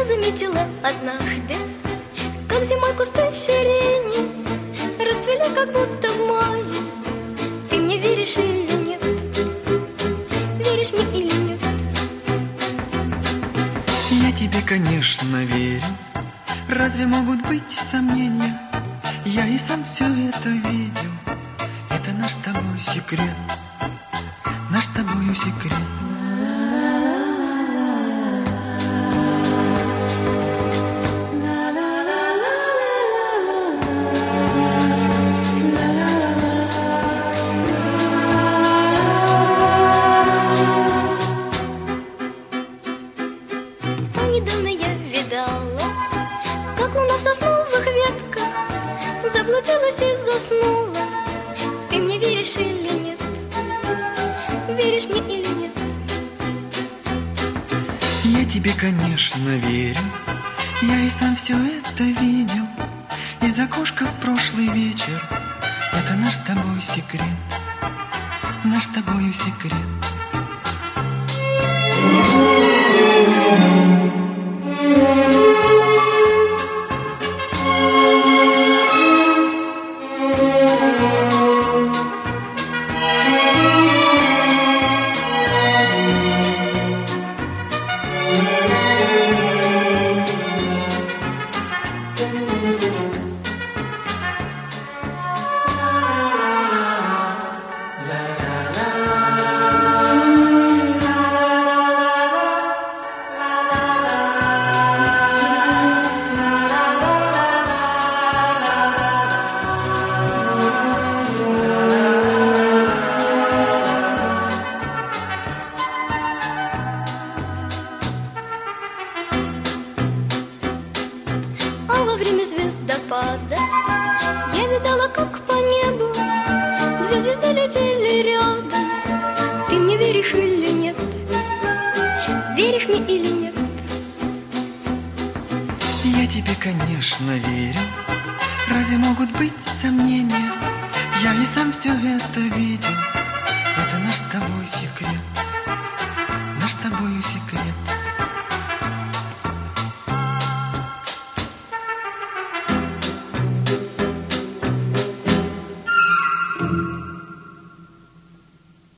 Я заметила однажды, как зимой кусты сирени расцвели, как будто в мае. Ты мне веришь или нет? Веришь мне или нет? Я тебе, конечно, верю. Разве могут быть сомнения? Я и сам все это видел. Это наш с тобой секрет. Наш с тобою секрет. Недавно я видала, как луна в сосновых ветках заблудилась и заснула. Ты мне веришь или нет? Веришь мне или нет? Я тебе, конечно, верю. Я и сам все это видел. Из окошка в прошлый вечер. Это наш с тобой секрет. Наш с тобою секрет. А во время звездопада я видала, как по небу две звезды летели рядом. Ты мне веришь или нет? Веришь мне или нет? Я тебе, конечно, верю. Разве могут быть сомнения? Я и сам все это видел. Это наш с тобой секрет. Наш с тобою секрет.